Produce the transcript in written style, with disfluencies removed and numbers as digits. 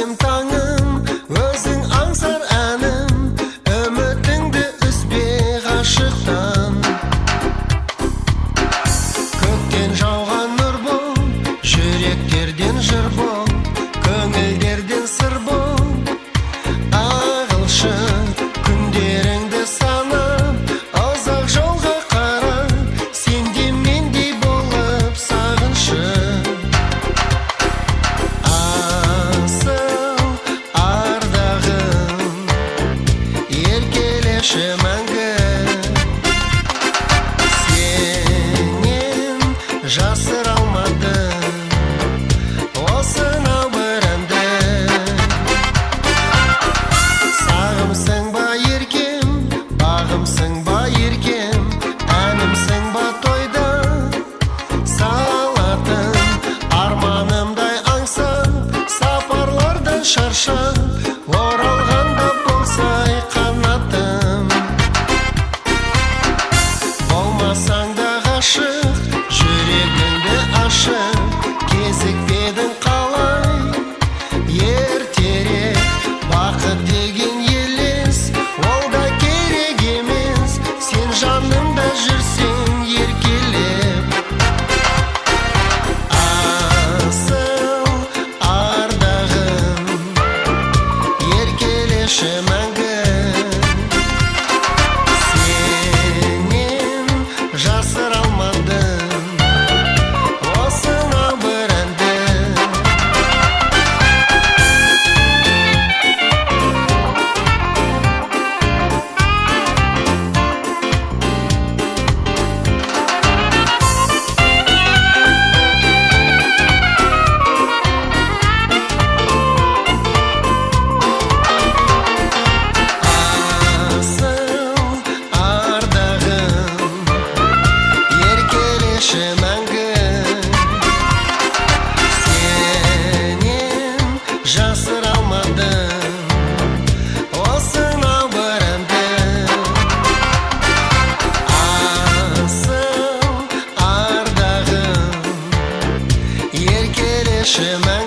сәулем таңым, өзің аңсар әнім, үмітіңді үзбе ғашықтан. Көктен жауған нұр бол, жүректерден жыр бол, көңілдерден сыр бол. Ағылшы күндеріңді санап, ұзақ жолға қарап, сенде мендей болып сағыншы. Асыл ардағым, еркелеші мәңгі, сенен жасыра алмадым осынау бір әнді. Сағымсың ба еркем, бағымсың ба еркем, әнімсің ба тойда салатын. Арманымдай аңсап, сапарлардан шаршап, оралғанда болсай қанатым. Болмасаң да ғашық, жүрегіңді ашып, кезікпедің қалай ертерек. Бақыт деген елес, ол да керек емес, сен жанымда жүрсең еркелеп. Асыл ардағым, еркелеші мәңгі, сенен жасыра алмадым осынау бір әнді. Жасыра алмадым осынау бір әнді. Асыл ардағым, еркелеші мәңгі.